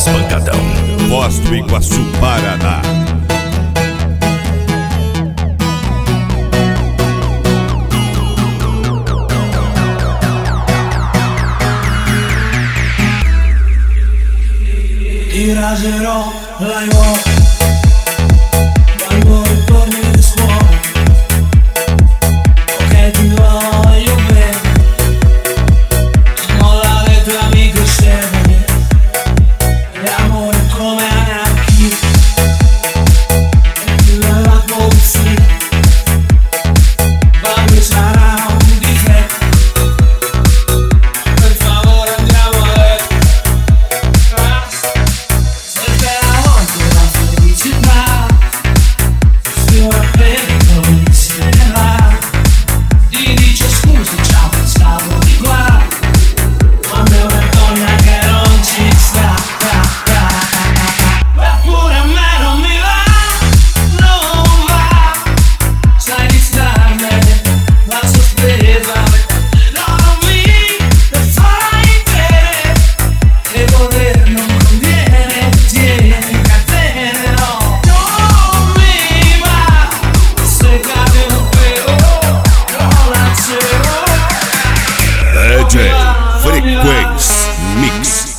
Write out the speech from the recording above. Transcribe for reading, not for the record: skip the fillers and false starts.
Pancadão, Foz do Iguaçu, Paraná. Ti raserò la io quando ritorni in scuola, che ti voglio bene, molla le tue amiche serve, l'amore come anarchia, e più della polizia, quando sarà un difetto, per favore andiamo a letto. DJ Frequency Mix.